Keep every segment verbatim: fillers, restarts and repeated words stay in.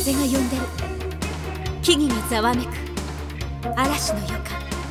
風が呼んでる。木々がざわめく嵐の予感。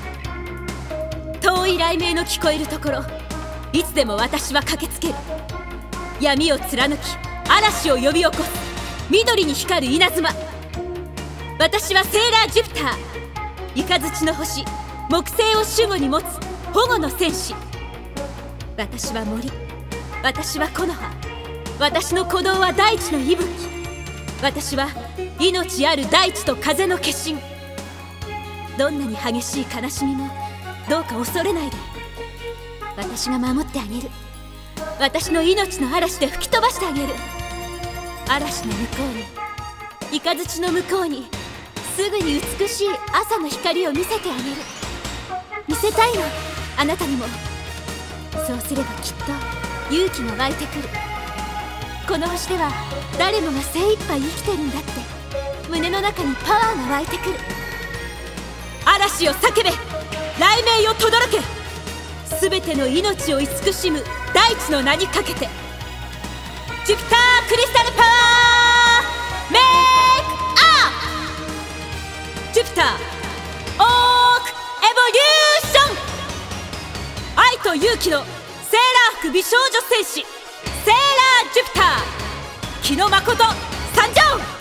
遠い雷鳴の聞こえるところ、いつでも私は駆けつける。闇を貫き嵐を呼び起こす緑に光る稲妻。私はセーラージュピター、雷の星木星を守護に持つ保護の戦士。私は森、私は木の葉、私の鼓動は大地の息吹。私は命ある大地と風の化身。どんなに激しい悲しみもどうか恐れないで。私が守ってあげる。私の命の嵐で吹き飛ばしてあげる。嵐の向こうに、雷の向こうに、すぐに美しい朝の光を見せてあげる。見せたいの、あなたにも。そうすればきっと勇気が湧いてくる。この星では誰もが精一杯生きてるんだって胸の中にパワーが湧いてくる。嵐を叫べ、雷鳴を轟け、すべての命を慈しむ大地の名にかけて。ジュピタークリスタルパワーメイクアップ。ジュピターオークエボリューション。愛と勇気のセーラー服美少女戦士セーラージュピター、日の誠参上。